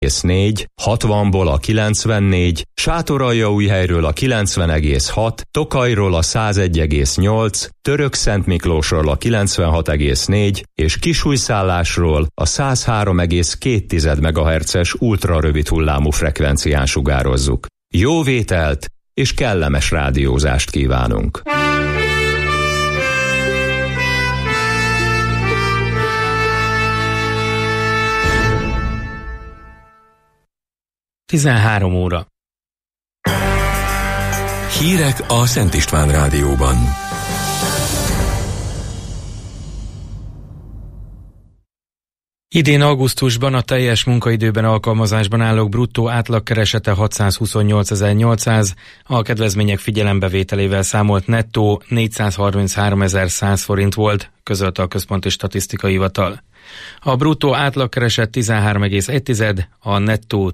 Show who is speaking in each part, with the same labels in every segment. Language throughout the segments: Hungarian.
Speaker 1: 60-ból a 94, Sátoraljaújhelyről a 90,6, Tokajról a 101,8, Törökszentmiklósról a 96,4 és Kisújszállásról a 103,2 MHz-es ultrarövid hullámú frekvencián sugározzuk. Jó vételt és kellemes rádiózást kívánunk!
Speaker 2: Tizenhárom óra.
Speaker 3: Hírek a Szent István Rádióban.
Speaker 2: Idén augusztusban a teljes munkaidőben alkalmazásban állók bruttó átlagkeresete 628.800, a kedvezmények figyelembevételével számolt nettó 433.100 forint volt, közölte a Központi Statisztikai Hivatal. A bruttó átlagkereset 13,1, a nettó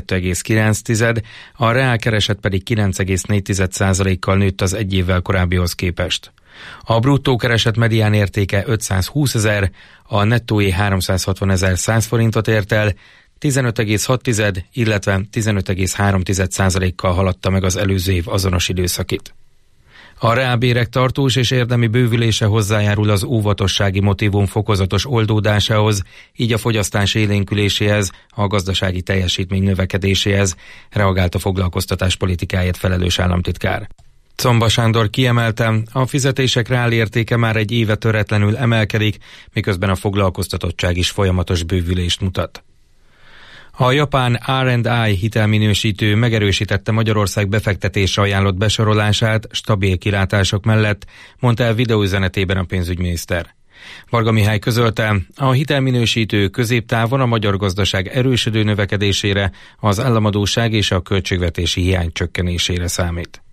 Speaker 2: 12,9, a reálkereset pedig 9,4%-kal nőtt az egy évvel korábbihoz képest. A bruttó kereset medián értéke 520.000, a nettóé 360.100 forintot ért el, 15,6, illetve 15,3%-kal haladta meg az előző év azonos időszakit. A reálbérek tartós és érdemi bővülése hozzájárul az óvatossági motívum fokozatos oldódásához, így a fogyasztás élénküléséhez, a gazdasági teljesítmény növekedéséhez, reagált a foglalkoztatás politikáért felelős államtitkár. Czomba Sándor kiemelte, a fizetések reálértéke már egy éve töretlenül emelkedik, miközben a foglalkoztatottság is folyamatos bővülést mutat. A japán R&I hitelminősítő megerősítette Magyarország befektetésre ajánlott besorolását stabil kilátások mellett, mondta el videóüzenetében a pénzügyminiszter. Varga Mihály közölte, a hitelminősítő középtávon a magyar gazdaság erősödő növekedésére, az államadósság és a költségvetési hiány csökkenésére számít.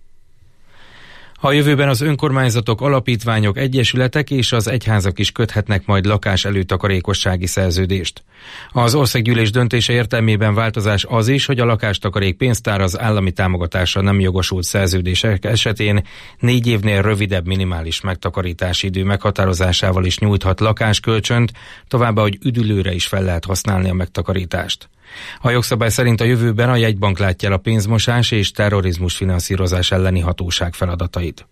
Speaker 2: A jövőben az önkormányzatok, alapítványok, egyesületek és az egyházak is köthetnek majd lakás előtakarékossági szerződést. Az országgyűlés döntése értelmében változás az is, hogy a lakástakarék pénztár az állami támogatásra nem jogosult szerződések esetén 4 évnél rövidebb minimális megtakarítási idő meghatározásával is nyújthat lakáskölcsönt, továbbá, hogy üdülőre is fel lehet használni a megtakarítást. A jogszabály szerint a jövőben a jegybank látja el a pénzmosás és terrorizmus finanszírozás elleni hatóság feladatait.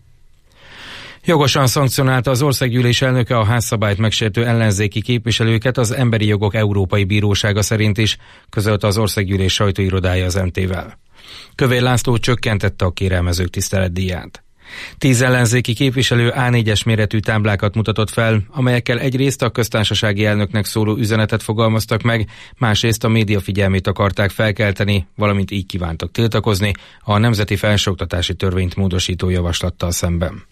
Speaker 2: Jogosan szankcionálta az országgyűlés elnöke a házszabályt megsértő ellenzéki képviselőket az Emberi Jogok Európai Bírósága szerint is, közölte az országgyűlés sajtóirodája az MT-vel. Kövér László csökkentette a kérelmezők tiszteletdíját. 10 ellenzéki képviselő A4-es méretű táblákat mutatott fel, amelyekkel egyrészt a köztársasági elnöknek szóló üzenetet fogalmaztak meg, másrészt a média figyelmét akarták felkelteni, valamint így kívántak tiltakozni a Nemzeti Felsőoktatási Törvényt módosító javaslattal szemben.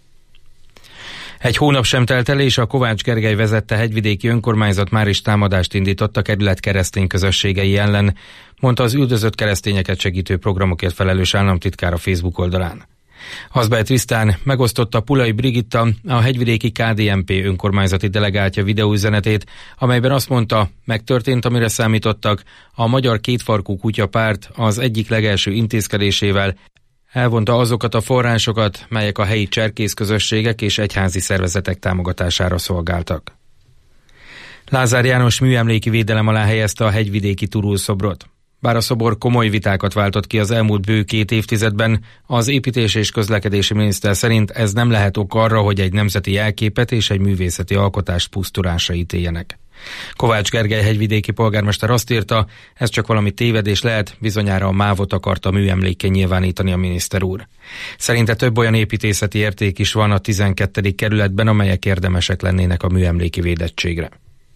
Speaker 2: Egy hónap sem telt el, és a Kovács Gergely vezette hegyvidéki önkormányzat már is támadást indított a kerület keresztény közösségei ellen, mondta az üldözött keresztényeket segítő programokért felelős államtitkár a Facebook oldalán. Hazbej Trisztán megosztotta Pulai Brigitta, a hegyvidéki KDNP önkormányzati delegáltja videóüzenetét, amelyben azt mondta, megtörtént, amire számítottak, a Magyar Kétfarkú Kutyapárt az egyik legelső intézkedésével elvonta azokat a forrásokat, melyek a helyi cserkészközösségek és egyházi szervezetek támogatására szolgáltak. Lázár János műemléki védelem alá helyezte a hegyvidéki turulszobrot. Bár a szobor komoly vitákat váltott ki az elmúlt bő 2 évtizedben, az építés- és közlekedési miniszter szerint ez nem lehet ok arra, hogy egy nemzeti jelképet és egy művészeti alkotást pusztulásra ítéljenek. Kovács Gergely hegyvidéki polgármester azt írta, ez csak valami tévedés lehet, bizonyára a MÁV-ot akarta műemlékké nyilvánítani a miniszter úr. Szerinte több olyan építészeti érték is van a 12. kerületben, amelyek érdemesek lennének a műemléki védettségre.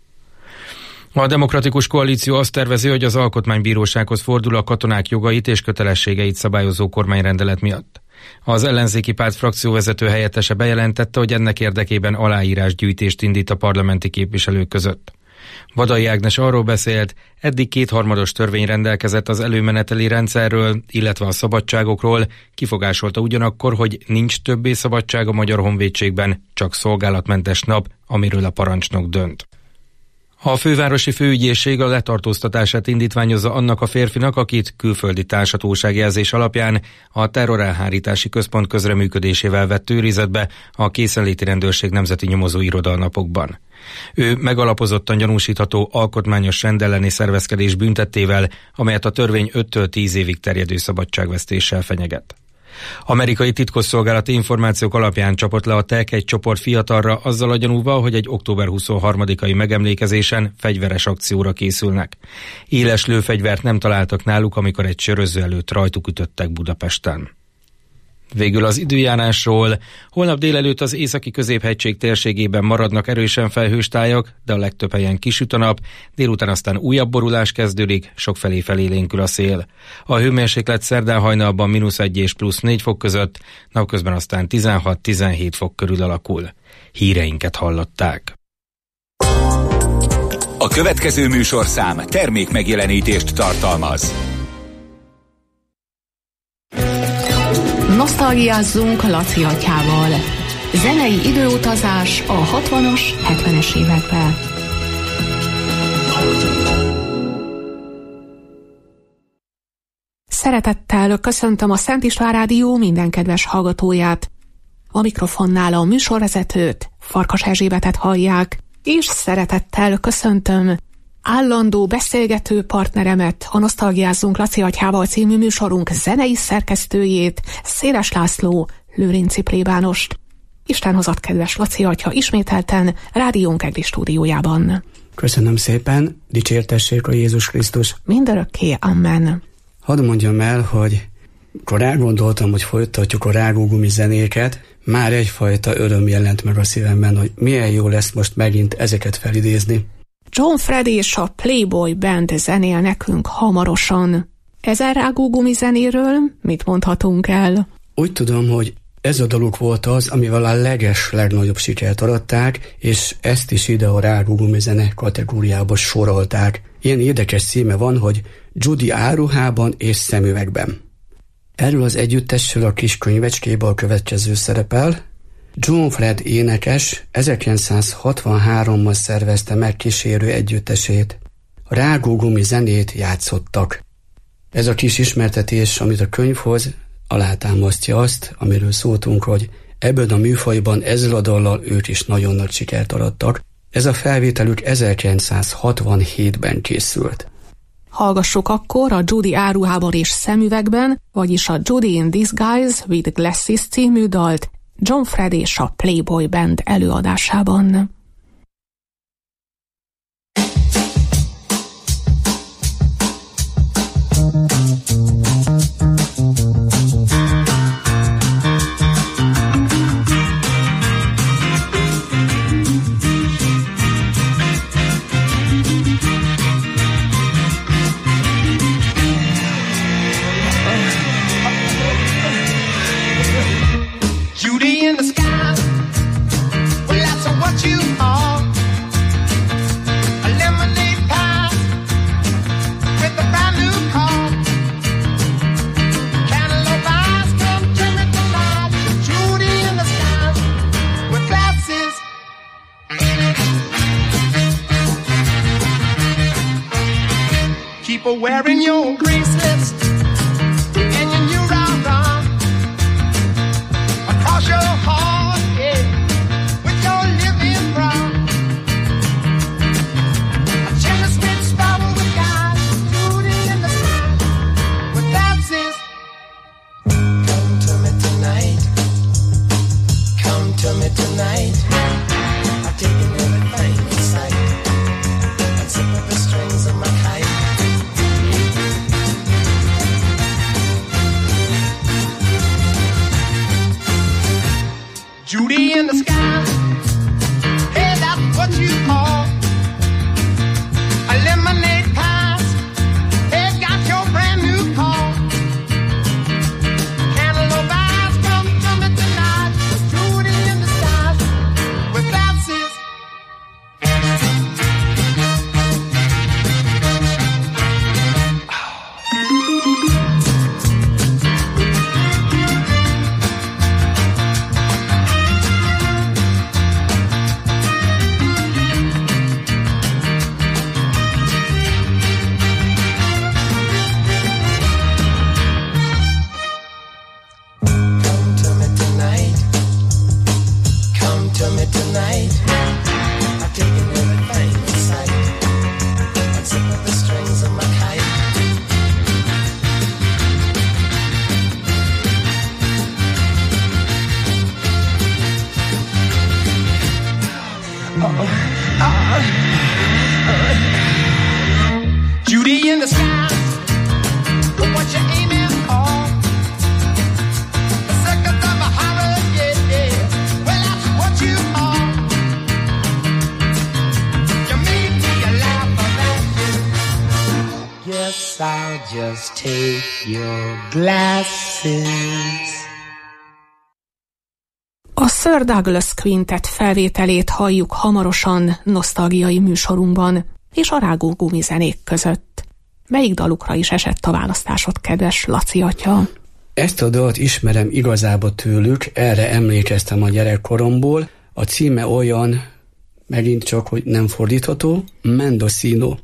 Speaker 2: A Demokratikus Koalíció azt tervezi, hogy az Alkotmánybírósághoz fordul a katonák jogait és kötelességeit szabályozó kormányrendelet miatt. Az ellenzéki párt frakcióvezető helyettese bejelentette, hogy ennek érdekében aláírásgyűjtést indít a parlamenti képviselők között. Vadai Ágnes arról beszélt, eddig 2/3 törvény rendelkezett az előmeneteli rendszerről, illetve a szabadságokról, kifogásolta ugyanakkor, hogy nincs többé szabadság a Magyar Honvédségben, csak szolgálatmentes nap, amiről a parancsnok dönt. A fővárosi főügyészség a letartóztatását indítványozza annak a férfinak, akit külföldi társatóságjelzés alapján a terrorelhárítási központ közreműködésével vett őrizetbe a készenléti rendőrség nemzeti nyomozó iroda napokban. Ő megalapozottan gyanúsítható alkotmányos rendelleni szervezkedés büntettével, amelyet a törvény 5-től 10 évig terjedő szabadságvesztéssel fenyeget. Amerikai titkosszolgálati információk alapján csapott le a TEK egy csoport fiatalra azzal a gyanúval, hogy egy október 23-ai megemlékezésen fegyveres akcióra készülnek. Éles lőfegyvert nem találtak náluk, amikor egy söröző előtt rajtuk ütöttek Budapesten. Végül az időjárásról. Holnap délelőtt az északi középhegység térségében maradnak erősen felhős tájak, de a legtöbb helyen kisüt a nap, délután aztán újabb borulás kezdődik, sokfelé felélénkül a szél. A hőmérséklet szerdán hajnalban -1 és +4 fok között, napközben aztán 16-17 fok körül alakul. Híreinket hallották.
Speaker 4: A következő műsorszám termék megjelenítést tartalmaz.
Speaker 5: Nosztalgiázzunk Laci atyával. Zenei időutazás a 60-as, 70-es évekbe. Szeretettel köszöntöm a Szent István Rádió minden kedves hallgatóját. A mikrofonnál a műsorvezetőt, Farkas Erzsébetet hallják, és szeretettel köszöntöm állandó beszélgető partneremet, a Nosztalgiázzunk Laci atyával című műsorunk zenei szerkesztőjét, Széles László Lőrinci plébánost. Isten hozott, kedves Laci atya, ismételten rádiónk egri stúdiójában.
Speaker 6: Köszönöm szépen, dicsértessék a Jézus Krisztus.
Speaker 5: Mindörökké, amen.
Speaker 6: Hadd mondjam el, hogy amikor elgondoltam, hogy folytatjuk a rágógumi zenéket, már egyfajta öröm jelent meg a szívemben, hogy milyen jó lesz most megint ezeket felidézni.
Speaker 5: John Fred és a Playboy Band zenél nekünk hamarosan. Ezen rágógumi zenéről mit mondhatunk el?
Speaker 6: Úgy tudom, hogy ez a daluk volt az, amivel a legnagyobb sikert aratták, és ezt is ide a rágógumi zene kategóriába sorolták. Ilyen érdekes címe van, hogy Judy áruhában és szemüvegben. Erről az együttesről a kis könyvecskében a következő szerepel. John Fred énekes 1963-ban szervezte meg kísérő együttesét. A rágógumi zenét játszottak. Ez a kis ismertetés, amit a könyv hoz, alátámasztja azt, amiről szóltunk, hogy ebben a műfajban ezzel a dallal ők is nagyon nagy sikert arattak. Ez a felvételük 1967-ben készült.
Speaker 5: Hallgassuk akkor a Judy áruhában és szemüvegben, vagyis a Judy in Disguise with Glasses című dalt John Fred és a Playboy Band előadásában.
Speaker 7: Wearing your bracelets and your new round across your heart, yeah, with your living brown. A jealous bitch sparrow with guys, Judy in the sky, with dances. Come to me tonight, come to me tonight. I've taken everything in sight, except for the strings of my kite. in the sky. Look what you're aiming for. The seconds of a holiday, yeah. Well, that's what you are. You made me laugh about you. Yes, I'll just take your glasses.
Speaker 5: A Sir Douglas Quintet felvételét halljuk hamarosan nosztalgiai műsorunkban és a rágó gumizenék között. Melyik dalukra is esett a választásod, kedves Laci atya?
Speaker 6: Ezt a dalt ismerem igazából tőlük, erre emlékeztem a gyerekkoromból. A címe olyan, megint csak, hogy nem fordítható, Mendocino.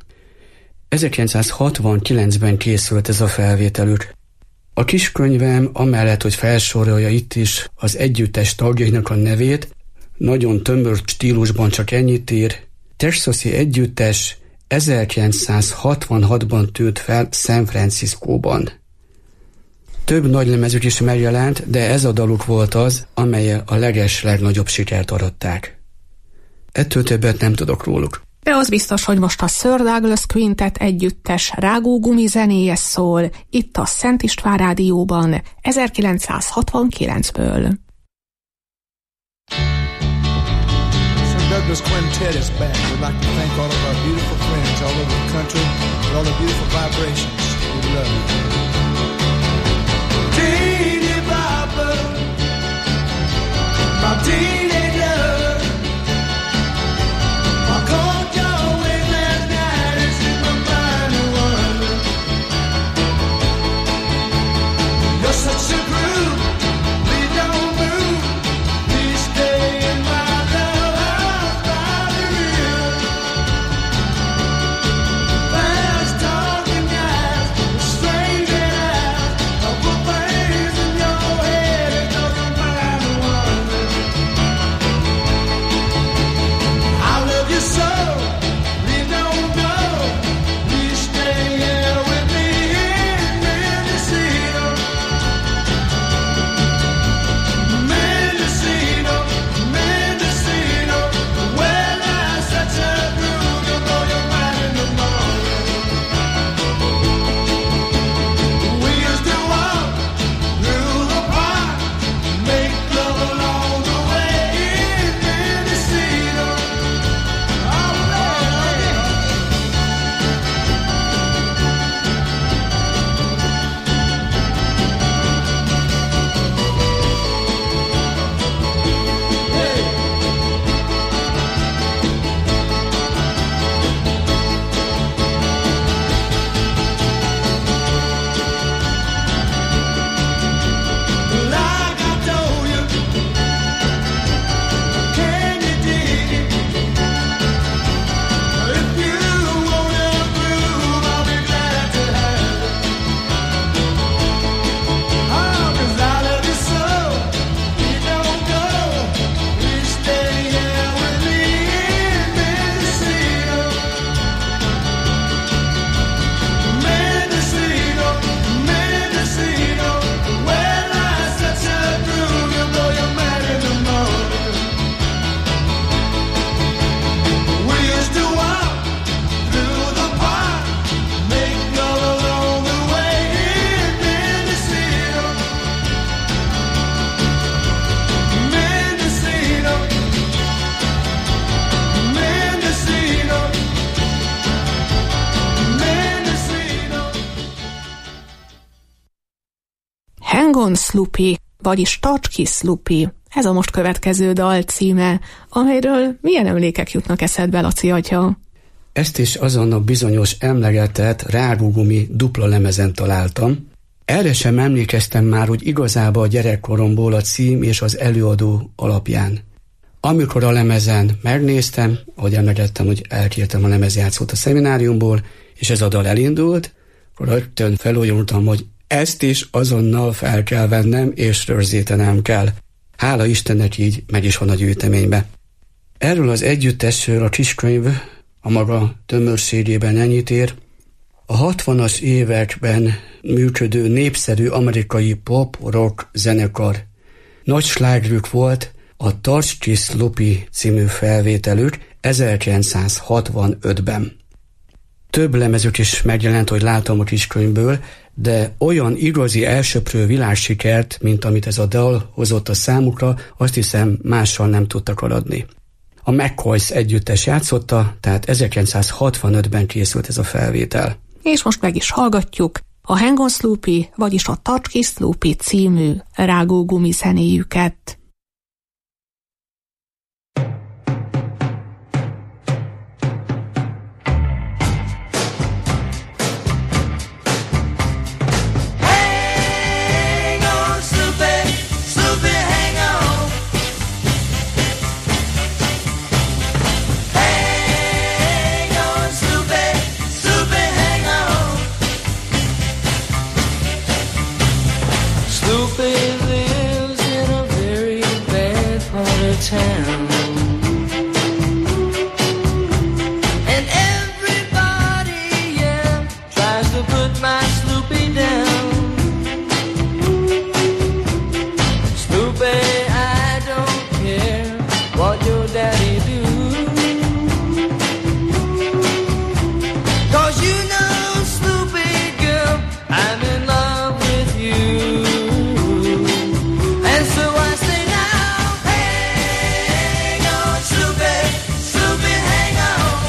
Speaker 6: 1969-ben készült ez a felvételük. A kiskönyvem amellett, hogy felsorolja itt is az együttes tagjainak a nevét, nagyon tömör stílusban csak ennyit ír. Texasi együttes 1966-ban tűnt fel San Franciscóban. Több nagylemezük is megjelent, de ez a daluk volt az, amellyel a legnagyobb sikert aratták. Ettől többet nem tudok róluk.
Speaker 5: De az biztos, hogy most a Sir Douglas Quintet együttes rágógumi zenéje szól, itt a Szent István Rádióban 1969-ből.
Speaker 8: Sir Douglas Quintet is back. We'd like to thank all of our beautiful friends all over the country for all the beautiful vibrations. We love you. Teeny Bopper, my teenager. Such a groove, we don't move, we stay in my love house by the river. Fast talking guys, strange eyes, I put my hands in your head and doesn't mind the wonder. I love you so, we don't know, we stay here with me in Mendocino.
Speaker 5: Hang on Sloopy, vagyis Tarts ki Sloopy, ez a most következő dal címe, amelyről milyen emlékek jutnak eszedbe, Laci atya?
Speaker 6: Ezt is azon a bizonyos emlegetett rágógumi dupla lemezen találtam. Erre sem emlékeztem már, hogy igazából a gyerekkoromból a cím és az előadó alapján. Amikor a lemezen megnéztem, ahogy emlegettem, hogy elkértem a lemezjátszót a szemináriumból, és ez a dal elindult, akkor rögtön felújultam, hogy ezt is azonnal fel kell vennem, és rögzítenem kell. Hála Istennek így meg is van a gyűjteménybe. Erről az együttesről a kiskönyv a maga tömörségében ennyit ér. A 60-as években működő népszerű amerikai pop-rock zenekar. Nagy slágerük volt a Tarts ki Sloopy című felvételük 1965-ben. Több lemezük is megjelent, hogy látom a kiskönyvből, de olyan igazi elsöprő világsikert, mint amit ez a dal hozott a számukra, azt hiszem mással nem tudtak adni. A McCoys együttes játszotta, tehát 1965-ben készült ez a felvétel.
Speaker 5: És most meg is hallgatjuk a Hang on Sloopy, vagyis a Touch Kiss Sloopy című rágógumi zenéjüket.
Speaker 7: Town. And everybody, yeah, tries to put my Sloopy down. Sloopy, I don't care what your daddy do, 'cause you know, Sloopy girl, I'm in love with you. And so I say now, hang on, Sloopy, Sloopy, hang on.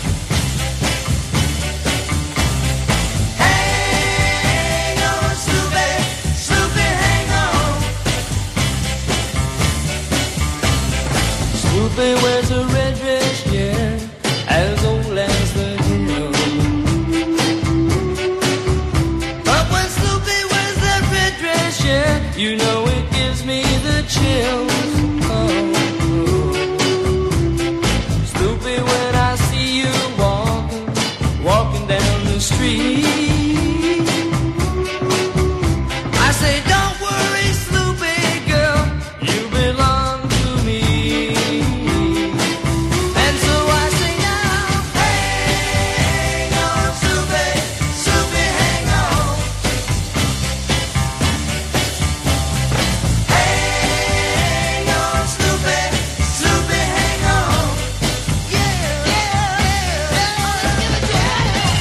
Speaker 7: Hang on, Sloopy, Sloopy, hang on. Sloopy wears a red dress, yeah, as old as the hill. But when Sloopy wears that red dress, yeah, you know it gives me the chills. Oh. Sloopy, when I see you walking down the street, I say, don't worry, Sloopy girl, you belong to me. And so I say now, hang on, Sloopy, Sloopy, hang on. Hang on, Sloopy, Sloopy, hang on. Yeah, yeah, yeah, give it to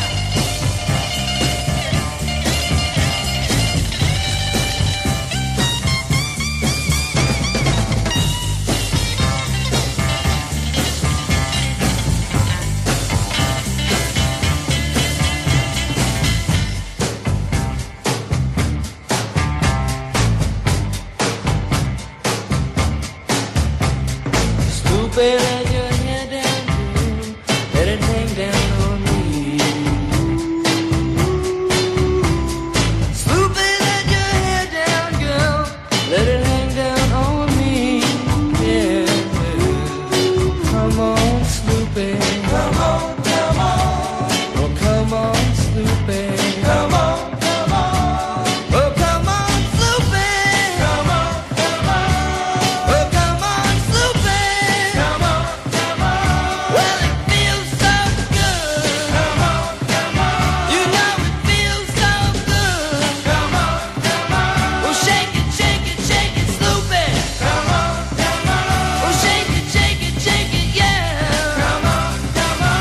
Speaker 7: Sloopy, let your hair down, girl, let it hang down on me. Sloopy, let your hair down, girl, let it hang down on me. Yeah, come on, Sloopy, come on, come on. Oh, come on, Sloopy, come on, come on. Oh, come on, Sloopy, come on, come on. Oh, come on, Sloopy, come on, come on. Well, it feels so good. Come on, come on. You know it feels so good. Come on, come on. Oh, shake it, Sloopy. Come on, come on. Oh, shake it, yeah. Come on, come on.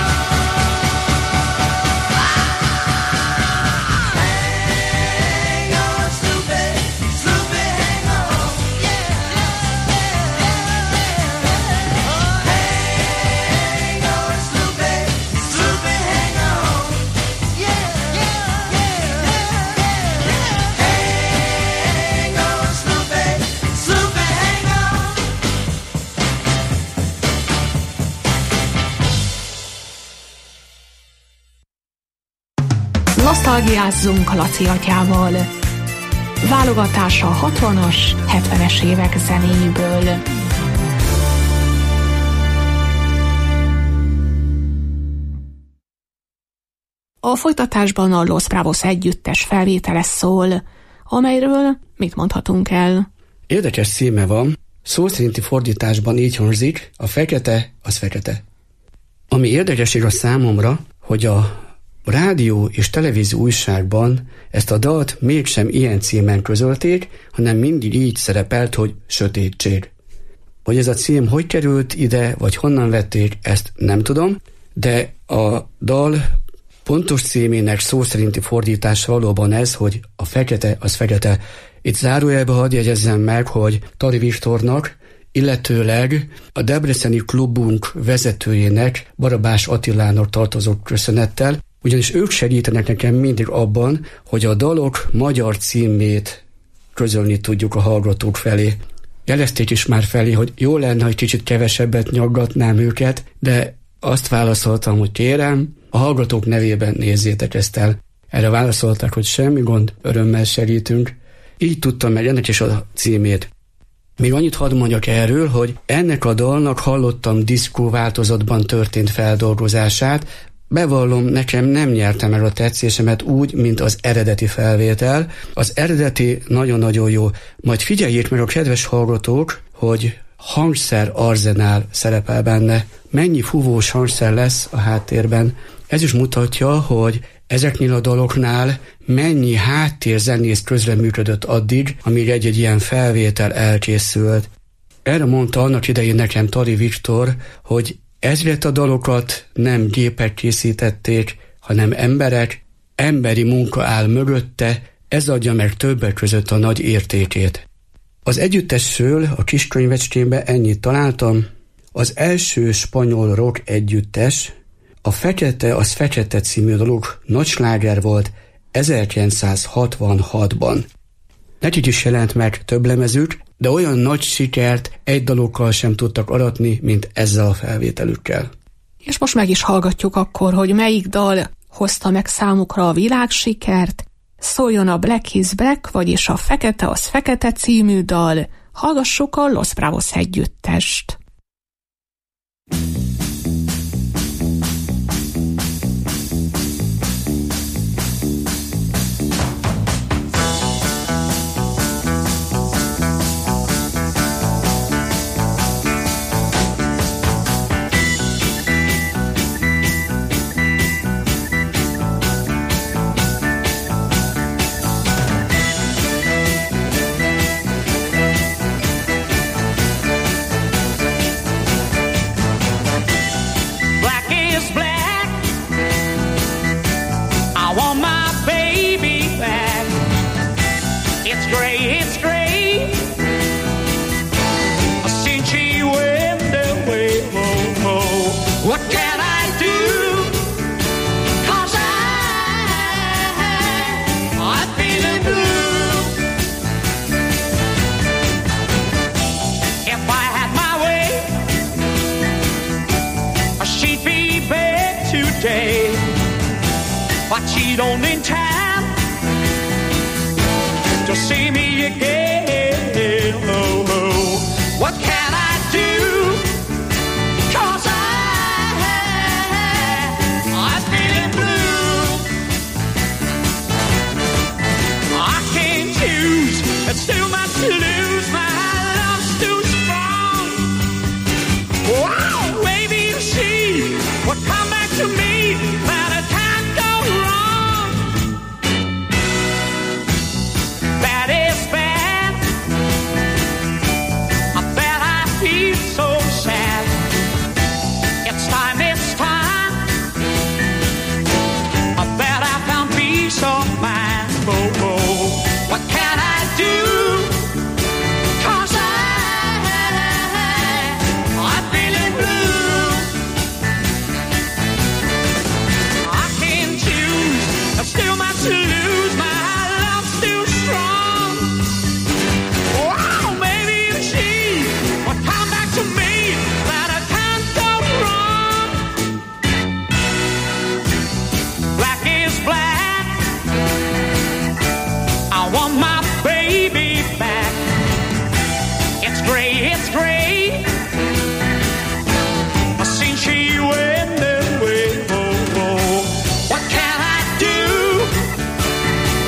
Speaker 7: Hang on, Sloopy, Sloopy, hang on. Yeah. Hang on, Sloopy, Sloopy, hang on. Yeah. Hang on, Sloopy, Sloopy, hang on.
Speaker 5: Nosztalgiázzunk Laci atyával. Válogatása a 60-as, 70-es évek zenéiből. A folytatásban a Los Bravos együttes felvétele szól, amelyről mit mondhatunk el?
Speaker 6: Érdekes címe van, szó szerinti fordításban így hangzik, a fekete az fekete. Ami érdekesség a számomra, hogy a rádió és televízió újságban ezt a dalt mégsem ilyen címen közölték, hanem mindig így szerepelt, hogy Sötétség. Hogy ez a cím hogy került ide, vagy honnan vették, ezt nem tudom, de a dal Pontos címének szó szerinti fordítása valóban ez, hogy a fekete az fekete. Itt zárójelbe hadd jegyezzem meg, hogy Tari Viktornak, illetőleg a debreceni klubunk vezetőjének, Barabás Attilának tartozok köszönettel, ugyanis ők segítenek nekem mindig abban, hogy a dalok magyar címét közölni tudjuk a hallgatók felé. Jelezték is már felé, hogy jó lenne, hogy kicsit kevesebbet nyaggatnám őket, de azt válaszoltam, hogy kérem, a hallgatók nevében nézzétek ezt el. Erre válaszolták, hogy semmi gond, örömmel segítünk. Így tudtam meg ennek is a címét. Még annyit hadd mondjak erről, hogy ennek a dalnak hallottam diszkó változatban történt feldolgozását. Bevallom, nekem nem nyertem el a tetszésemet úgy, mint az eredeti felvétel. Az eredeti nagyon-nagyon jó. Majd figyeljék meg a kedves hallgatók, hogy hangszer arzenál szerepel benne. Mennyi fúvós hangszer lesz a háttérben. Ez is mutatja, hogy ezeknél a daloknál mennyi háttérzenész közreműködött addig, amíg egy-egy ilyen felvétel elkészült. Erre mondta annak idején nekem Tari Viktor, hogy ezért a dalokat nem gépek készítették, hanem emberek, emberi munka áll mögötte, ez adja meg többek között a nagy értékét. Az együttesről a kiskönyvecskémben ennyit találtam. Az első spanyol rock együttes, a Fekete az Fekete című daluk nagy sláger volt 1966-ban. Nekik is jelent meg több lemezük, de olyan nagy sikert egy dalokkal sem tudtak aratni, mint ezzel a felvételükkel.
Speaker 5: És most meg is hallgatjuk akkor, hogy melyik dal hozta meg számukra a világsikert. Szóljon a Black is Black, vagyis a Fekete az Fekete című dal. Hallgassuk a Los Bravos együttest.
Speaker 8: But she don't in time to see me again. Oh, oh. What can I do? 'Cause I'm feeling blue. I can't choose, it's too much to lose. My love's too strong. Wow, maybe you see what come back to me. That it can't go wrong. That is bad. I bet I feel so sad. It's time, it's time. I bet I found peace of mind. Oh, oh. What can I do? 'Cause I'm feeling blue. I can't choose. There's still much to lose. My love's too strong. Wow, maybe you see what come back to me. That I can't go wrong. Black is black. I want my baby back. It's gray, it's gray. Since she went away, oh, oh. What can I do?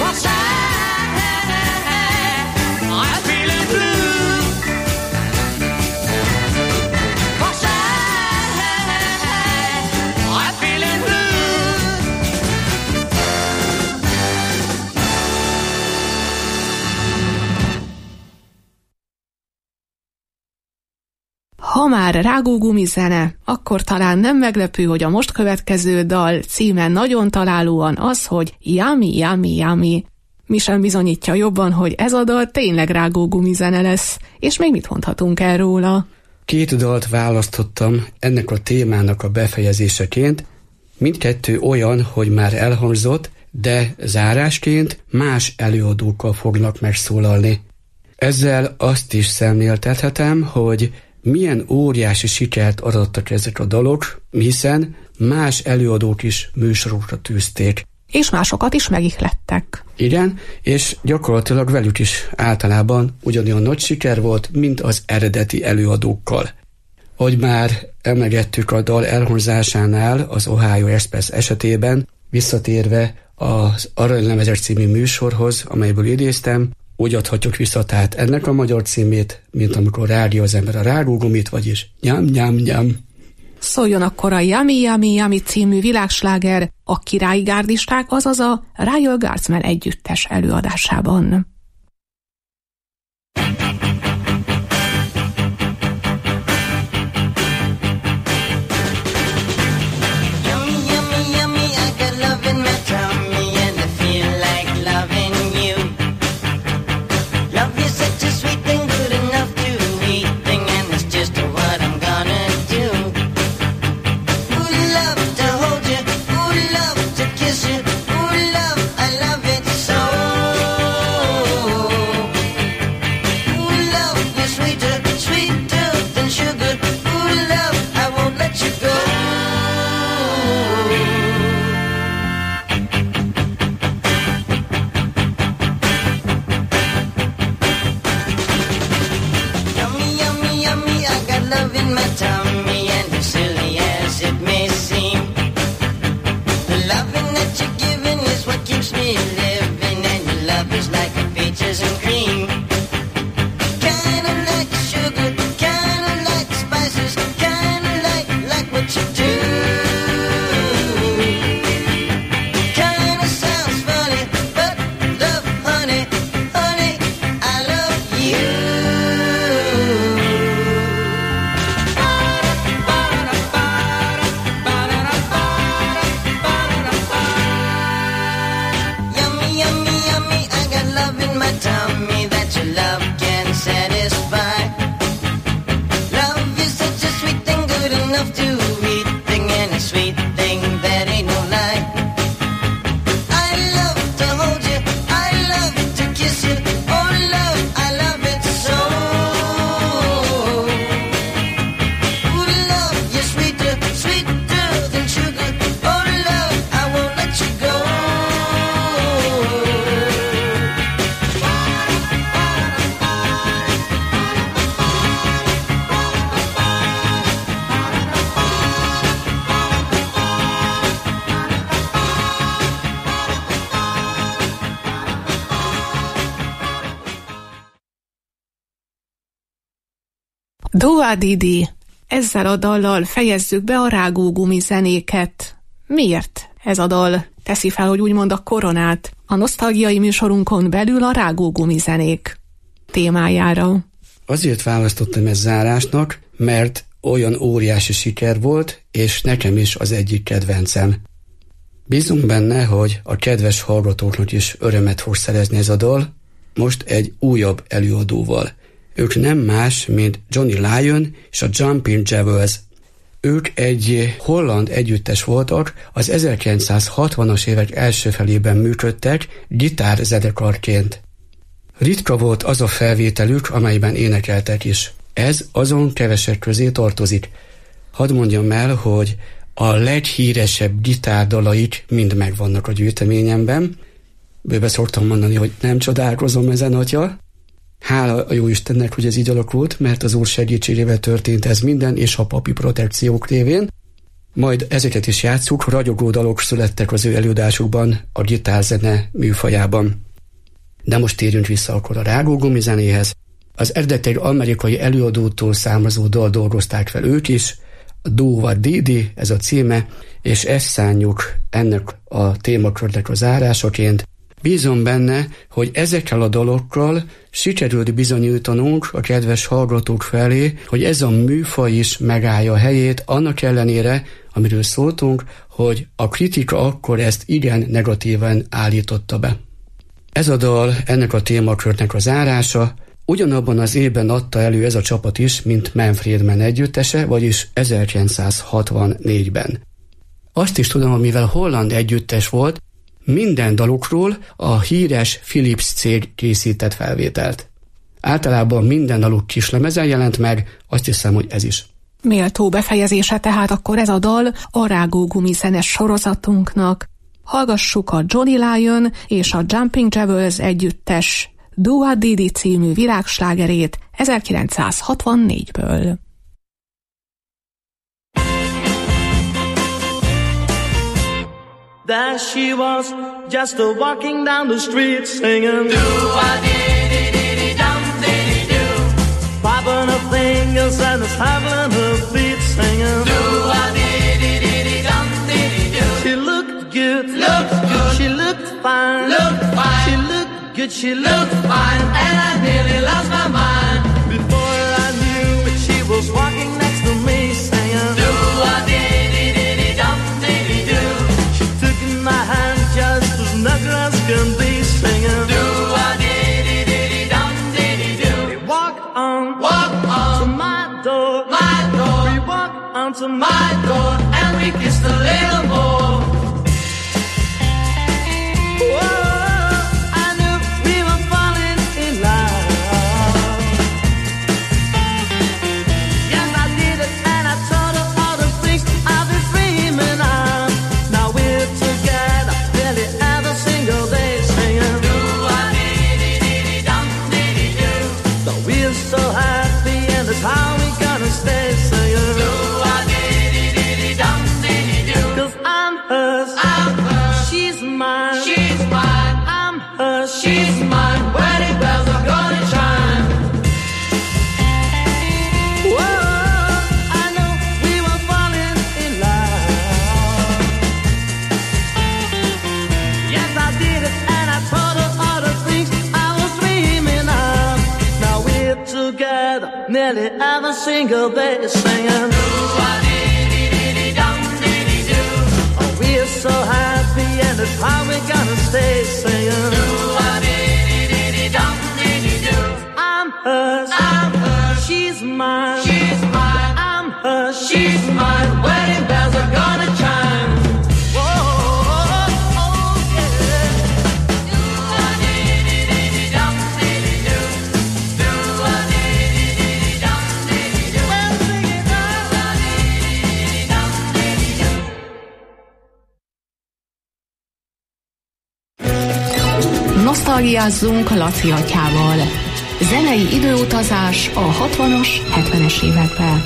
Speaker 5: Ha már rágógumi zene, akkor talán nem meglepő, hogy a most következő dal címe nagyon találóan az, hogy Yummy, Yummy, Yummy. Mi sem bizonyítja jobban, hogy ez a dal tényleg rágógumi zene lesz, és még mit mondhatunk el róla?
Speaker 6: 2 dalt választottam ennek a témának a befejezéseként. Mindkettő olyan, hogy már elhangzott, de zárásként más előadókkal fognak megszólalni. Ezzel azt is szemléltethetem, hogy milyen óriási sikert adottak ezek a dalok, hiszen más előadók is műsorokra tűzték.
Speaker 5: És másokat is megihlettek.
Speaker 6: Igen, és gyakorlatilag velük is általában ugyanolyan nagy siker volt, mint az eredeti előadókkal. Ahogy már emlegettük a dal elhangzásánál az Ohio Express esetében, visszatérve az Aranylemezek című műsorhoz, amelyből idéztem, úgy adhatjuk vissza tehát ennek a magyar címét, mint amikor rágja az ember a rágógumit, vagyis nyám, nyám, nyám.
Speaker 5: Szóljon akkor a Yummy, Yummy, Yummy című világsláger a királyi gárdisták, azaz a Royal Guardsmen együttes előadásában. Dua Didi. Ezzel a dallal fejezzük be a rágógumi zenéket. Miért ez a dal teszi fel, hogy úgymond a koronát a nosztalgiai műsorunkon belül a rágógumi zenék témájára?
Speaker 6: Azért választottam ezt zárásnak, mert olyan óriási siker volt, és nekem is az egyik kedvencem. Bízunk benne, hogy a kedves hallgatóknak is örömet fog szerezni ez a dal, most egy újabb előadóval. Ők nem más, mint Johnny Lyon és a Jumping Jewels. Ők egy holland együttes voltak, az 1960-as évek első felében működtek gitárzenekarként. Ritka volt az a felvételük, amelyben énekeltek is. Ez azon kevesek közé tartozik. Hadd mondjam el, hogy a leghíresebb gitárdalaik mind megvannak a gyűjteményemben. Bőve szoktam mondani, hogy nem csodálkozom ezen, atya. Hála a jó Istennek, hogy ez így alakult, mert az Úr segítségével történt ez minden, és a papi protekciók révén. Majd ezeket is játsszuk, ragyogó dalok születtek az ő előadásukban, a gitárzene műfajában. De most térjünk vissza akkor a rágógumi zenéhez. Az eredetileg amerikai előadótól származó dal dolgozták fel ők is, a Dua Didi, ez a címe, és ezt szánjuk ennek a témakörnek a zárásaként. Bízom benne, hogy ezekkel a dalokkal sikerült bizonyítanunk a kedves hallgatók felé, hogy ez a műfaj is megállja a helyét, annak ellenére, amiről szóltunk, hogy a kritika akkor ezt igen negatívan állította be. Ez a dal ennek a témakörnek a zárása, ugyanabban az évben adta elő ez a csapat is, mint Manfred Mann együttese, vagyis 1964-ben. Azt is tudom, hogy mivel holland együttes volt, minden dalukról a híres Philips cég készített felvételt. Általában minden daluk kislemezen jelent meg, azt hiszem, hogy ez is.
Speaker 5: Méltó befejezése tehát akkor ez a dal a rágógumi zenes sorozatunknak. Hallgassuk a Johnny Lyon és a Jumping Jewels együttes Dua Didi című virágslágerét 1964-ből.
Speaker 9: There she was, just walking down the street singing do-a-dee-dee-dee-dum-dee-dee-do, bobbing her fingers and hugging her feet singing do-a-dee-dee-dee-dum-dee-dee-do. She looked good, she looked fine, she looked good, she looked fine, and I nearly lost my mind. Before I knew it, she was walking next to me singing do-a-dee-dee-dee-dum-dee-dee-do. My hand just as natural as can be singing do-a-dee-dee-dee-dum-dee-dee-do. We walk on to my door. We walk on to my door and we kissed a little more. Whoa, I knew we were falling in love. Yes, I did it and I told her all the things I've been dreaming of. Now we're together every single day singing do-a-dee-dee-dee-dum-dee-dee-do. So we're so happy and that's how we gonna stay singing do-a-dee-dee-dee-dum-dee-dee-do. 'Cause I'm hers, she's mine, I'm hers, she's mine. Wedding bells are gonna chime. Whoa, I know we were falling in love. Yes, I did it, and I told her all the things I was dreaming of. Now we're together nearly every single day singing do-a-dee-dee-dee-dum-dee-dee-do. Oh, we're so happy, and that's how we're gonna stay singing do-a-dee-dee-dee-dum-dee-dee-do. I'm hers, she's mine, I'm hers, she's mine. Wedding bells are gonna chime.
Speaker 5: Nosztalgiázzunk Laci atyával. Zenei időutazás a 60-as, 70-es évekbe.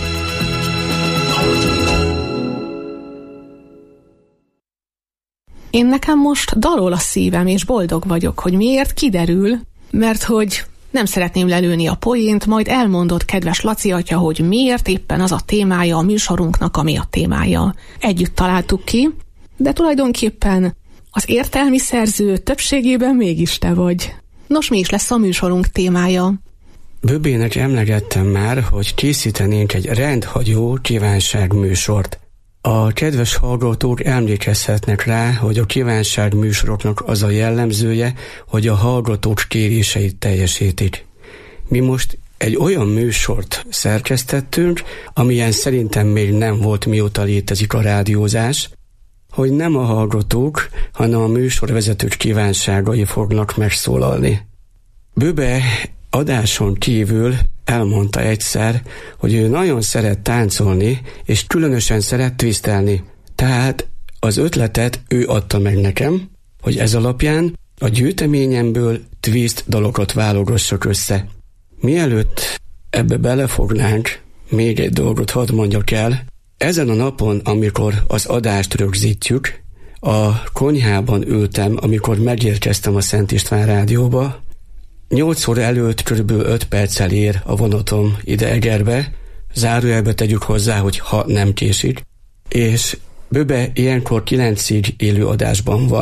Speaker 5: Én nekem most dalol a szívem, és boldog vagyok, hogy miért kiderül, mert hogy nem szeretném lelőni a poént, majd elmondott kedves Laci atya, hogy miért éppen az a témája a műsorunknak, ami a témája. Együtt találtuk ki, de tulajdonképpen az értelmi szerző többségében mégis te vagy. Nos, mi is lesz a műsorunk témája?
Speaker 6: Böbének emlegettem már, hogy készítenénk egy rendhagyó kívánságműsort. A kedves hallgatók emlékezhetnek rá, hogy a kívánságműsoroknak az a jellemzője, hogy a hallgatók kéréseit teljesítik. Mi most egy olyan műsort szerkesztettünk, amilyen szerintem még nem volt, mióta létezik a rádiózás, hogy nem a hallgatók, hanem a műsorvezetők kívánságai fognak megszólalni. Böbe adáson kívül elmondta egyszer, hogy ő nagyon szeret táncolni, és különösen szeret twistelni. Tehát az ötletet ő adta meg nekem, hogy ez alapján a gyűjteményemből twist dalokat válogassak össze. Mielőtt ebbe belefognánk, még egy dolgot hadd mondjak el. Ezen a napon, amikor az adást rögzítjük, a konyhában ültem, amikor megérkeztem a Szent István rádióba. 8 óra előtt körülbelül 5 perccel ér a vonatom ide Egerbe, zárójelbe tegyük hozzá, hogy ha nem késik, és Böbe ilyenkor 9-ig élő adásban van.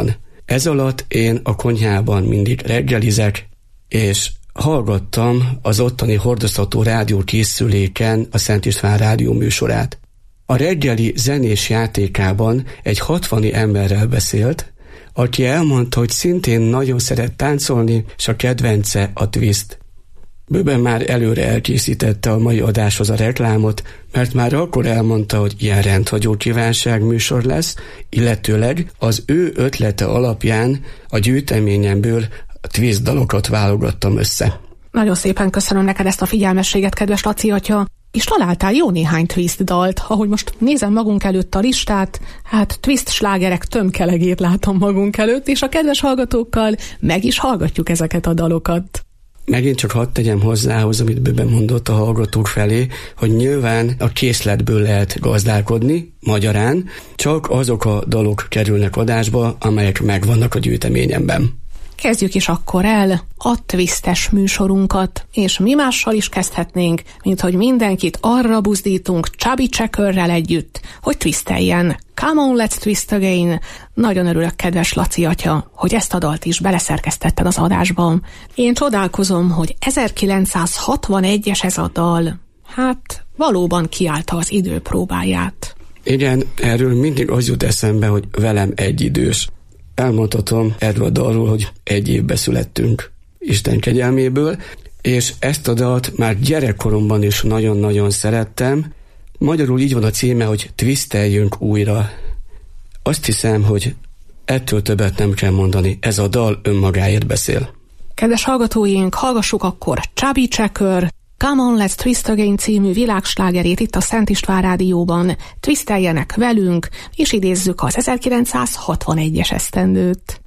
Speaker 6: Ez alatt én a konyhában mindig reggelizek, és hallgattam az ottani hordozható rádiókészüléken a Szent István rádió műsorát. A reggeli zenés játékában egy 60 emberrel beszélt, aki elmondta, hogy szintén nagyon szeret táncolni, és a kedvence a twist. Böben már előre elkészítette a mai adáshoz a reklámot, mert már akkor elmondta, hogy ilyen rendhagyó kívánság műsor lesz, illetőleg az ő ötlete alapján a gyűjteményemből a twist dalokat válogattam össze.
Speaker 5: Nagyon szépen köszönöm neked ezt a figyelmességet, kedves Laci atya, és találtál jó néhány twist dalt. Ahogy most nézem magunk előtt a listát, hát twist slágerek tömkelegét látom magunk előtt, és a kedves hallgatókkal meg is hallgatjuk ezeket a dalokat.
Speaker 6: Megint csak hadd tegyem hozzához, amit Böben mondott a hallgatók felé, hogy nyilván a készletből lehet gazdálkodni, magyarán csak azok a dalok kerülnek adásba, amelyek megvannak a gyűjteményemben.
Speaker 5: Kezdjük is akkor el a twistes műsorunkat, és mi mással is kezdhetnénk, mint hogy mindenkit arra buzdítunk Chubby Checkerrel együtt, hogy twisteljen. Come on, let's twist again. Nagyon örülök, kedves Laci atya, hogy ezt a dalt is beleszerkesztetted az adásban. Én csodálkozom, hogy 1961-es ez a dal. Hát valóban kiállta az idő próbáját.
Speaker 6: Igen, erről mindig az jut eszembe, hogy velem egyidős. Elmondhatom erről a dalról, hogy egy évbe születtünk Isten kegyelméből, és ezt a dalt már gyerekkoromban is nagyon-nagyon szerettem. Magyarul így van a címe, hogy Twisteljünk újra. Azt hiszem, hogy ettől többet nem kell mondani, ez a dal önmagáért beszél.
Speaker 5: Kedves hallgatóink, hallgassuk akkor Chubby Checker, Come on, let's twist again című világslágerét itt a Szent István rádióban. Twisteljenek velünk, és idézzük az 1961-es esztendőt.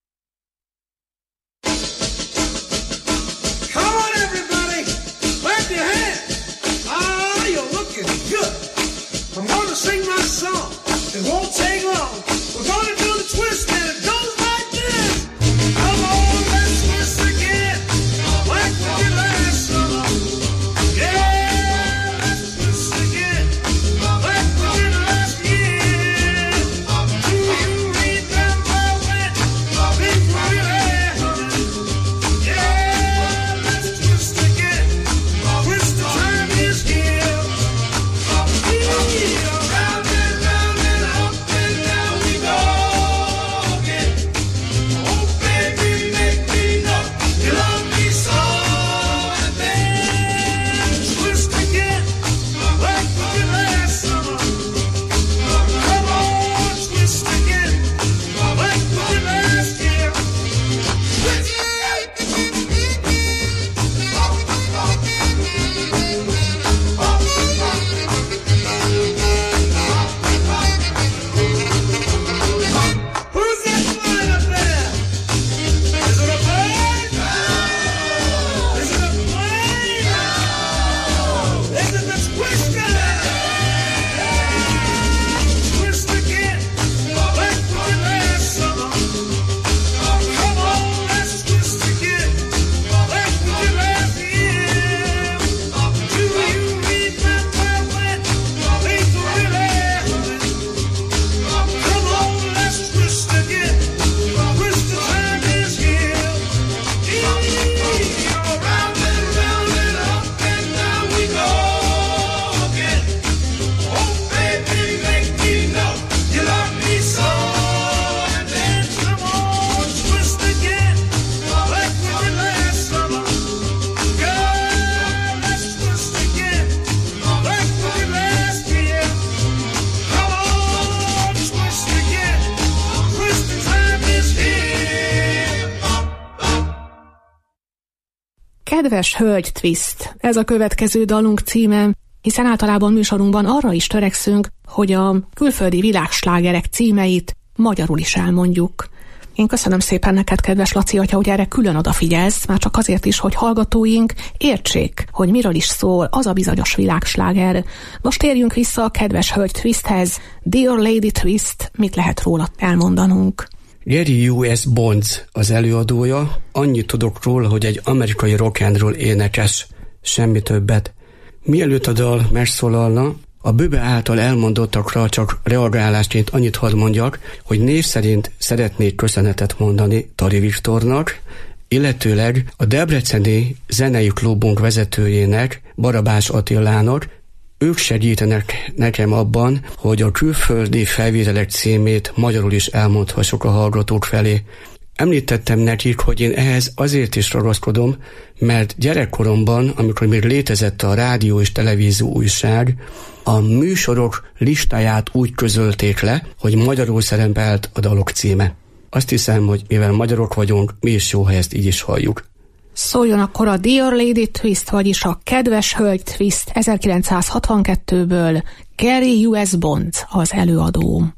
Speaker 5: Kedves hölgy twist, ez a következő dalunk címe, hiszen általában műsorunkban arra is törekszünk, hogy a külföldi világslágerek címeit magyarul is elmondjuk. Én köszönöm szépen neked, kedves Laci atya, hogy erre külön odafigyelsz, már csak azért is, hogy hallgatóink értsék, hogy miről is szól az a bizonyos világsláger. Most térjünk vissza a kedves hölgy twisthez. Dear Lady Twist, mit lehet róla elmondanunk?
Speaker 6: Gary U.S. Bonds az előadója, annyit tudok róla, hogy egy amerikai rock and roll énekes, semmi többet. Mielőtt a dal megszólalna, A Böbe által elmondottakra csak reagálásként annyit hadd mondjak, hogy név szerint szeretnék köszönetet mondani Tari Viktornak, illetőleg a debreceni zenei klubunk vezetőjének, Barabás Attilának. Ők segítenek nekem abban, hogy a külföldi felvételek címét magyarul is elmondhassuk a hallgatók felé. Említettem nekik, hogy én ehhez azért is ragaszkodom, mert gyerekkoromban, amikor még létezett a rádió és televízió újság, a műsorok listáját úgy közölték le, hogy magyarul szerepelt a dalok címe. Azt hiszem, hogy mivel magyarok vagyunk, mi is jó, ha ezt így is halljuk.
Speaker 5: Szóljon akkor a Dear Lady Twist, vagyis a Kedves Hölgy Twist 1962-ből. Gary U.S. Bond az előadó.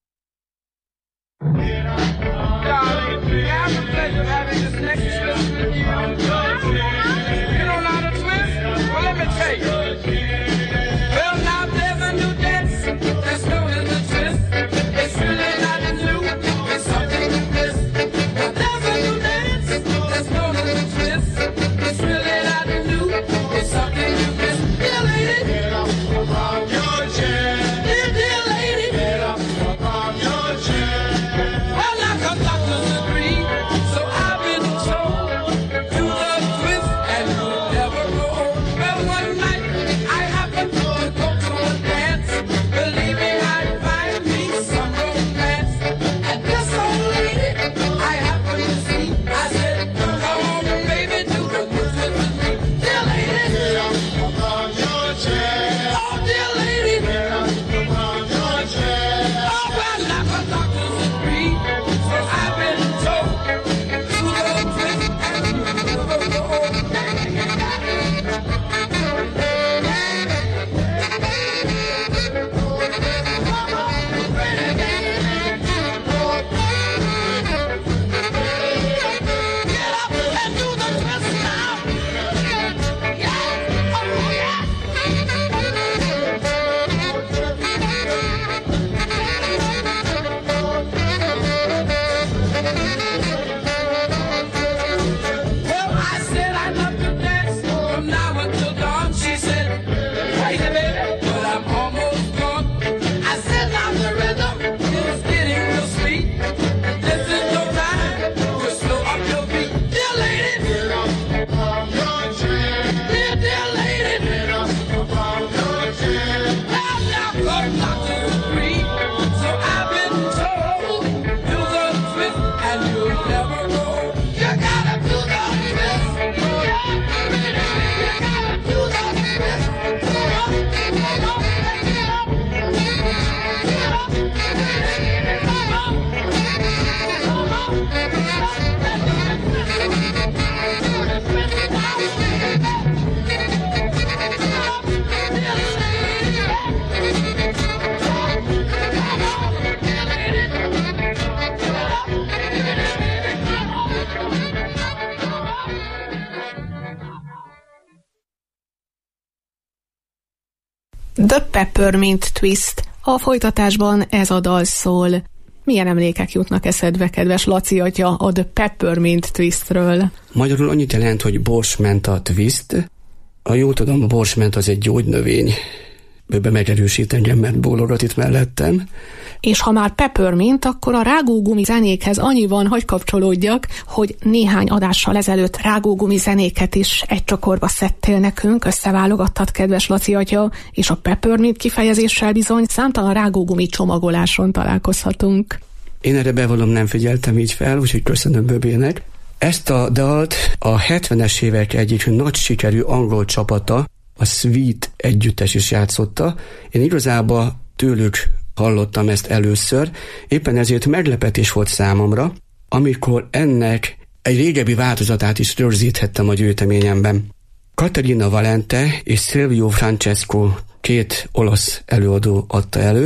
Speaker 5: The Peppermint Twist. A folytatásban ez a dal szól. Milyen emlékek jutnak eszedbe, kedves Laci atya, a The Peppermint Twistről?
Speaker 6: Magyarul annyit jelent, hogy borsment a twist. Ha jól tudom, a borsment az egy gyógynövény. Bőbe megerősít engem, mert bólogat itt mellettem.
Speaker 5: És ha már Peppermint, akkor a rágógumi zenékhez annyi van, hogy kapcsolódjak, hogy néhány adással ezelőtt rágógumi zenéket is egy csokorba szedtél nekünk, összeválogattad, kedves Laci atya, és a Peppermint kifejezéssel bizony számtalan rágógumi csomagoláson találkozhatunk.
Speaker 6: Én erre bevallom, nem figyeltem így fel, úgyhogy köszönöm Böbének. Ezt a dalt a 70-es évek egyik nagy sikerű angol csapata, a Sweet együttes is játszotta. Én igazából tőlük hallottam ezt először, éppen ezért meglepetés volt számomra, amikor ennek egy régebbi változatát is rögzíthettem a gyűjteményemben. Caterina Valente és Silvio Francesco, két olasz előadó adta elő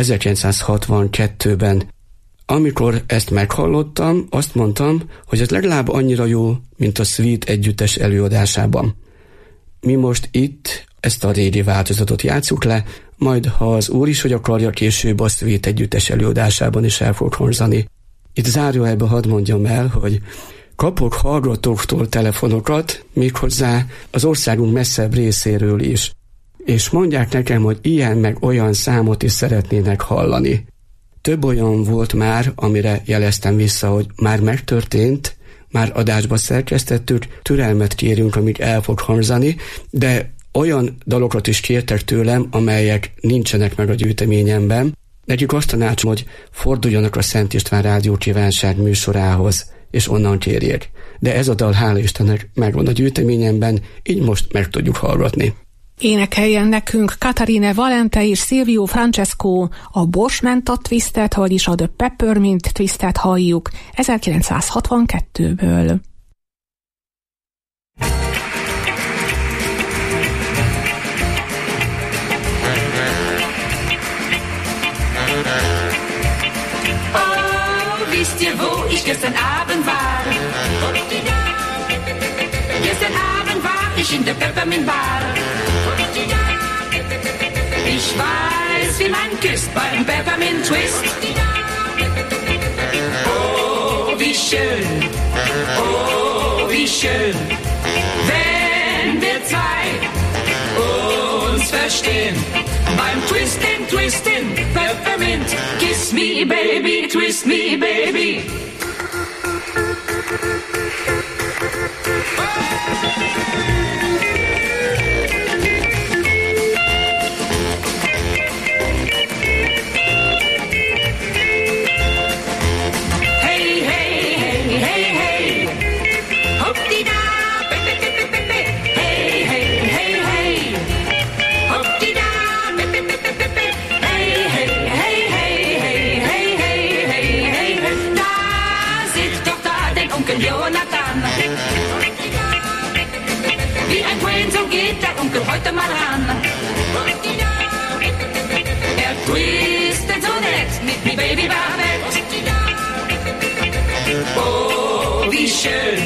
Speaker 6: 1962-ben. Amikor ezt meghallottam, azt mondtam, hogy ez legalább annyira jó, mint a Sweet együttes előadásában. Mi most itt ezt a régi változatot játsszuk le, majd ha az úr is, hogy akarja, később a Sweet együttes előadásában is el fog hangzani. Itt zárójelben hadd mondjam el, hogy kapok hallgatóktól telefonokat, méghozzá az országunk messzebb részéről is. és mondják nekem, hogy ilyen meg olyan számot is szeretnének hallani. Több olyan volt már, amire jeleztem vissza, hogy már megtörtént, már adásba szerkesztettük, türelmet kérünk, amíg el fog hangzani, de olyan dalokat is kértek tőlem, amelyek nincsenek meg a gyűjteményemben. Nekik azt tanácsom, hogy forduljanak a Szent István Rádió Kívánság műsorához, és onnan kérjék. De ez a dal, hála Istennek, megvan a gyűjteményemben, így most meg tudjuk hallgatni.
Speaker 5: Énekeljen nekünk Katarina Valente és Silvio Francesco a Borsmentot Twistet, vagyis a The Peppermint Twistet halljuk 1962-ből.
Speaker 10: Oh, wisst ihr, wo ich gestern Abend war? Gestern Abend war ich in der Peppermint Bar. Ich weiß, wie man küsst beim Peppermint Twist. Oh, wie schön, wenn wir zwei uns verstehen. Beim Twisten, Peppermint, kiss me baby, twist me baby. Heute mal ran. Er twistet so nett mit mi Baby Babette. Oh, wie schön,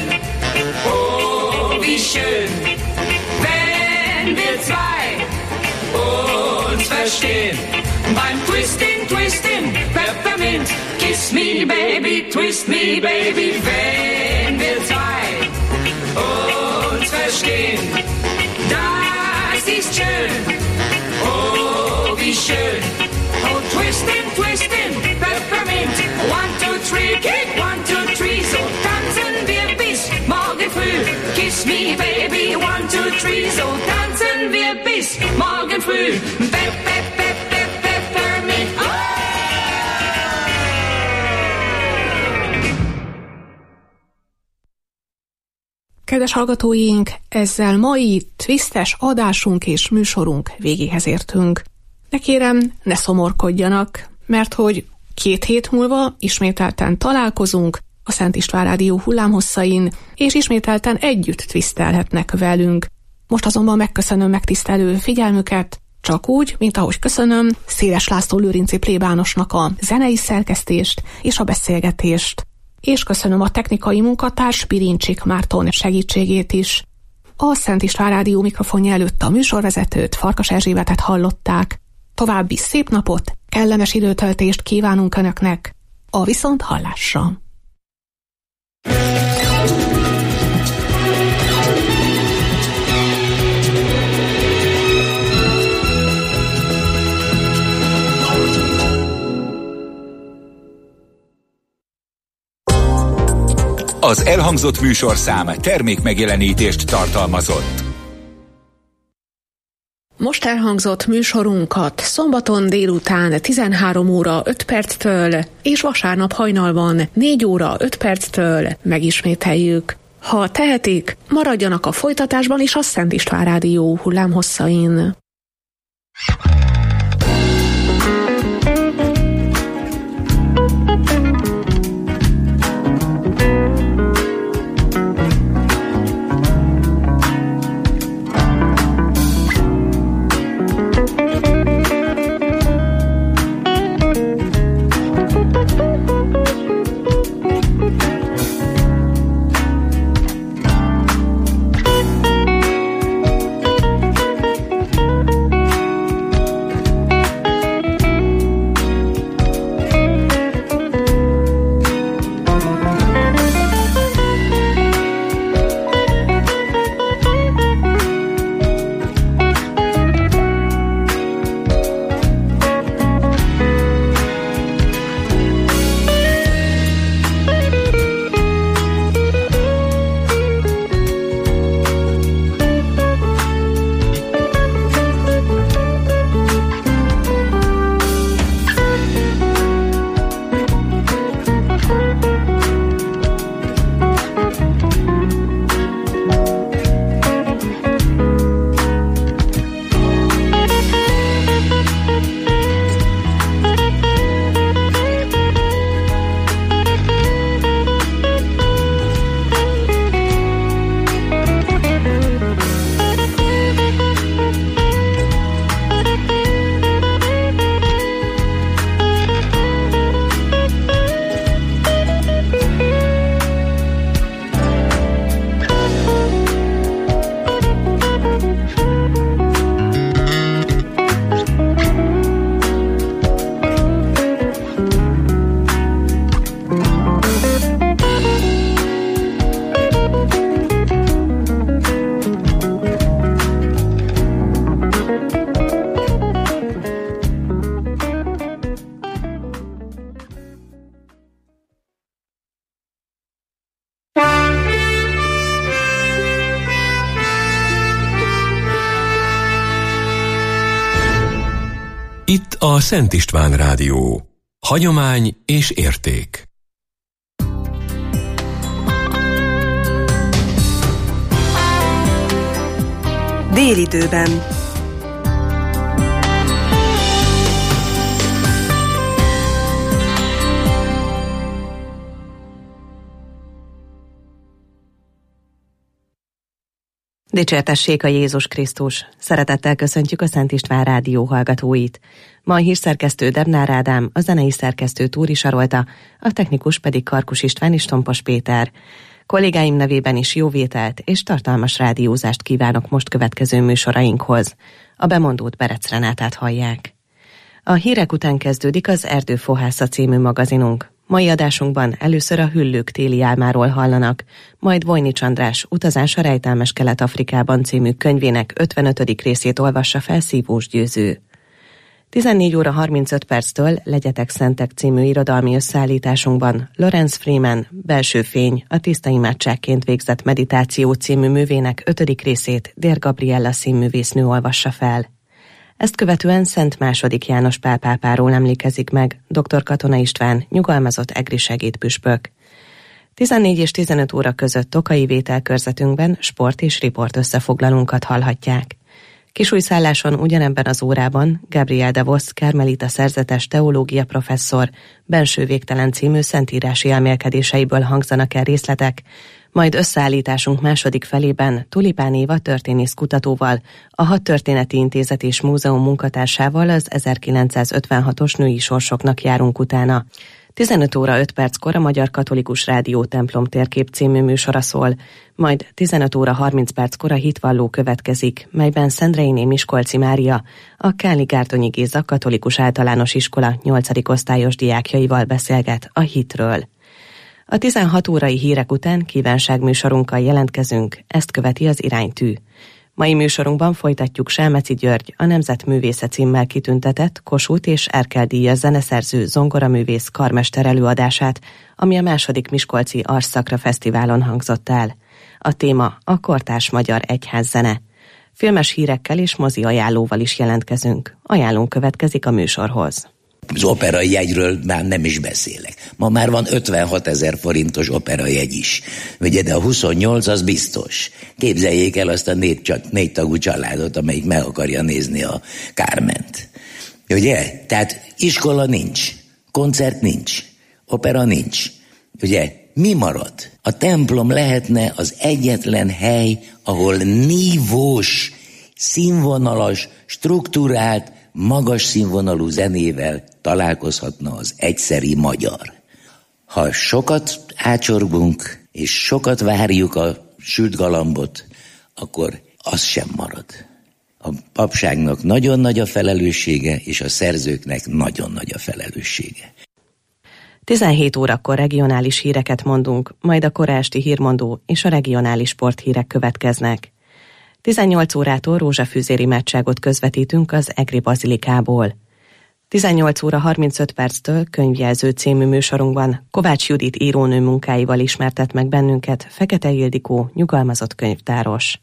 Speaker 10: wenn wir zwei uns verstehen. Beim Twistin, Peppermint, kiss me baby, twist me baby, wenn wir zwei uns verstehen. Das ist schön, oh wie schön. Oh twistin, Peppermint. 1, 2, 3, kick, 1, 2, 3. So tanzen wir bis morgen früh. Kiss me baby, 1, 2, 3. So tanzen wir bis morgen früh. Peppermint. Oh!
Speaker 5: Kedves hallgatóink, ezzel mai twistes adásunk és műsorunk végéhez értünk. De kérem, ne szomorkodjanak, mert hogy 2 hét múlva ismételten találkozunk a Szent István Rádió hullámhosszain, és ismételten együtt twistelhetnek velünk. Most azonban megköszönöm megtisztelő figyelmüket, csak úgy, mint ahogy köszönöm Széles László lőrinci plébánosnak a zenei szerkesztést és a beszélgetést. És köszönöm a technikai munkatárs Pirincsik Márton segítségét is. A Szent István Rádió mikrofonja előtt a műsorvezetőt, Farkas Erzsébetet hallották. További szép napot, kellemes időtöltést kívánunk Önöknek. A viszonthallásra!
Speaker 4: Az elhangzott műsorszám termékmegjelenítést tartalmazott.
Speaker 5: Most elhangzott műsorunkat szombaton délután 13 óra 5 perctől és vasárnap hajnalban 4 óra 5 perctől megismételjük. Ha tehetik, maradjanak a folytatásban is a Szent István Rádió hullámhosszain.
Speaker 3: Itt a Szent István Rádió. Hagyomány és érték.
Speaker 11: Délidőben. Dicsértessék a Jézus Krisztus! Szeretettel köszöntjük a Szent István Rádió hallgatóit. Ma a hírszerkesztő Debnár Ádám, a zenei szerkesztő Túri Sarolta, a technikus pedig Karkus István és Tompos Péter. Kollégáim nevében is jó vételt és tartalmas rádiózást kívánok most következő műsorainkhoz. A bemondót Berec Renátát hallják. A hírek után kezdődik az Erdőfohásza című magazinunk. Mai adásunkban először a Hüllők téli álmáról hallanak, majd Vojnics András Utazás a rejtelmes Kelet-Afrikában című könyvének 55. részét olvassa fel Szívós Győző. 14 óra 35 perctől Legyetek Szentek című irodalmi összeállításunkban Lorenz Freeman Belső fény, a tiszta imádságként végzett meditáció című művének 5. részét Dér Gabriella színművésznő olvassa fel. Ezt követően Szent II. János Pál pápáról emlékezik meg dr. Katona István, nyugalmazott egri segédpüspök. 14 és 15 óra között Tokai vételkörzetünkben sport és riport összefoglalónkat hallhatják. Kisújszálláson ugyanebben az órában Gabriel de Vos karmelita szerzetes teológia professzor Benső végtelen című szentírási elmélkedéseiből hangzanak el részletek, majd összeállításunk második felében Tulipán Éva történészkutatóval, a Hadtörténeti Intézet és Múzeum munkatársával az 1956-os női sorsoknak járunk utána. 15 óra 5 perckor a Magyar Katolikus Rádió Templom térkép című műsora szól, majd 15 óra 30 perckor a Hitvalló következik, melyben Szendreiné Miskolci Mária, a Káli Gártonyi Géza Katolikus Általános Iskola 8. osztályos diákjaival beszélget a hitről. A 16 órai hírek után kívánságműsorunkkal jelentkezünk, ezt követi az Iránytű. Mai műsorunkban folytatjuk Selmeci György, a Nemzetművésze címmel kitüntetett Kossuth és Erkel díjas zeneszerző zongoraművész karmester előadását, ami a 2. Miskolci Arsszakra Fesztiválon hangzott el. A téma a kortárs magyar egyházzene. Filmes hírekkel és mozi ajánlóval is jelentkezünk. Ajánlónk következik a műsorhoz.
Speaker 12: Az operajegy jegyről már nem is beszélek. Ma már van 56 000 forintos operajegy is. Ugye, de a 28 az biztos. Képzeljék el azt a 4 tagú családot, amelyik meg akarja nézni a Carment. Ugye? Tehát iskola nincs, koncert nincs, opera nincs. Ugye? Mi marad? A templom lehetne az egyetlen hely, ahol nívós, színvonalas, struktúrált, magas színvonalú zenével találkozhatna az egyszeri magyar. Ha sokat ácsorgunk, és sokat várjuk a sült galambot, akkor az sem marad. A papságnak nagyon nagy a felelőssége, és a szerzőknek nagyon nagy a felelőssége.
Speaker 11: 17 órakor regionális híreket mondunk, majd a kora esti hírmondó és a regionális sporthírek következnek. 18 órától rózsafűzér imádságot közvetítünk az Egri Bazilikából. 18 óra 35 perctől Könyvjelző című műsorunkban Kovács Judit írónő munkáival ismertet meg bennünket Fekete Ildikó, nyugalmazott könyvtáros.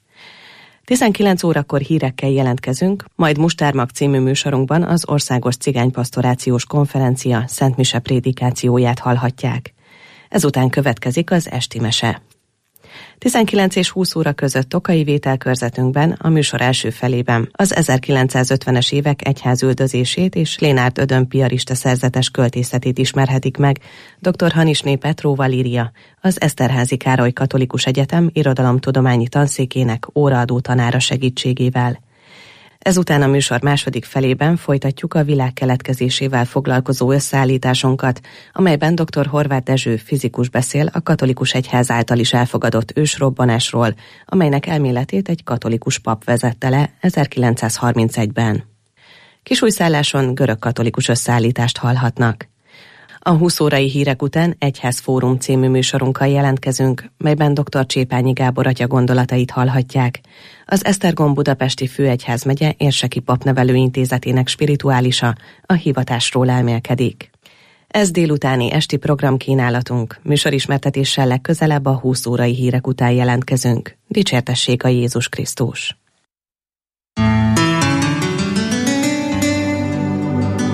Speaker 11: 19 órakor hírekkel jelentkezünk, majd Mustármag című műsorunkban az Országos Cigánypastorációs Konferencia szentmise prédikációját hallhatják. Ezután következik az esti mese. 19 és 20 óra között Tokai vételkörzetünkben a műsor első felében az 1950-es évek egyházüldözését és Lénárd Ödön piarista szerzetes költészetét ismerhetik meg dr. Hanisné Petró Valíria, az Eszterházy Károly Katolikus Egyetem irodalomtudományi tanszékének óraadó tanára segítségével. Ezután a műsor második felében folytatjuk a világ keletkezésével foglalkozó összeállításunkat, amelyben dr. Horváth Dezső fizikus beszél a katolikus egyház által is elfogadott ősrobbanásról, amelynek elméletét egy katolikus pap vezette le 1931-ben. Kisújszálláson görög-katolikus összeállítást hallhatnak. A 20 órai hírek után Egyházfórum című műsorunkkal jelentkezünk, melyben dr. Csépányi Gábor atya gondolatait hallhatják. Az Esztergom Budapesti Főegyházmegye Érseki Papnevelő Intézetének spirituálisa a hivatásról elmélkedik. Ez délutáni esti programkínálatunk. Műsorismertetéssel legközelebb a 20 órai hírek után jelentkezünk. Dicsértessék a Jézus Krisztus!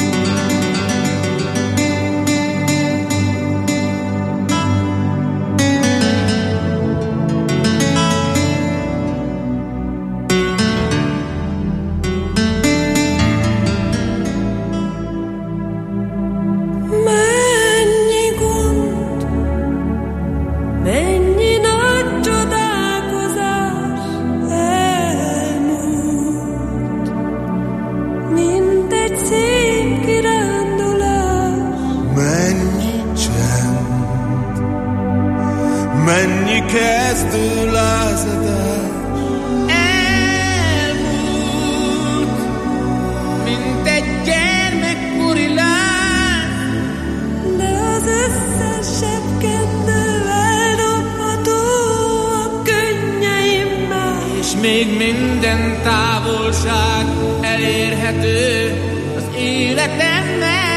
Speaker 9: még minden távolság elérhető az életemben.